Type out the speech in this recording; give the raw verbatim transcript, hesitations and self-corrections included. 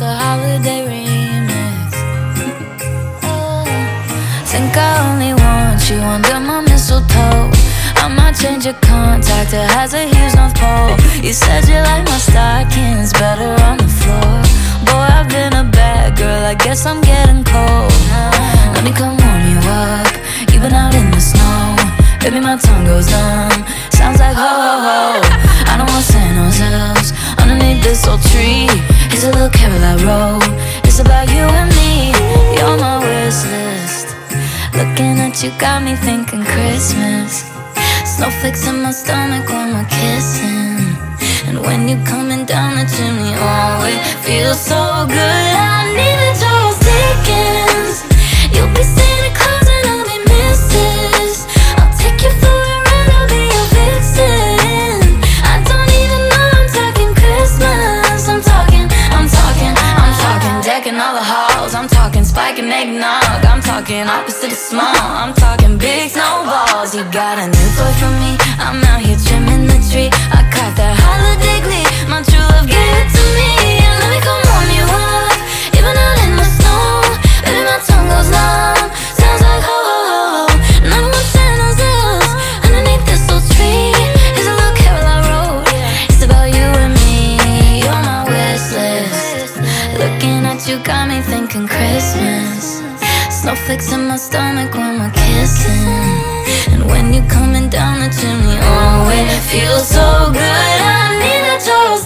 the holiday remix. Oh, think I only want you under my mistletoe. I might change your contact, it has a huge North Pole. You said you like my stockings better on the floor. Boy, I've been a bad girl, I guess I'm getting cold. Let me come warm you up, you've been out in the snow. Baby, my tongue goes numb, sounds like ho ho ho. I don't want Santa's elves underneath this old tree. It's a little carol I wrote, it's about you and me. You're my wish list, looking at you got me thinking Christmas. Snowflakes in my stomach when we're kissing, and when you're coming down the chimney, oh, it feels so good. I need a Charles Dickens. You'll be Santa Claus and I'll be Missus I'll take you for a ride, I'll be your vixen. I don't even know I'm talking Christmas. I'm talking, I'm talking, I'm talking decking all the halls. I'm talking spike and eggnog. I'm talking opposite of small. I'm talking big snowballs. You got a new toy for me, I'm out here trimming the tree. I caught that holiday glee, my true love gave it to me. And let me come warm you up, even out in the snow. Baby, my tongue goes numb, sounds like ho ho ho. And I don't want Santa's elves underneath this old tree. Here's a little carol I wrote, it's about you and me. You're my wish list, looking at you got me thinking Christmas. Snowflakes in my stomach when we're kissing, and when you're coming down the chimney, oh, it feels so good. I need a Charles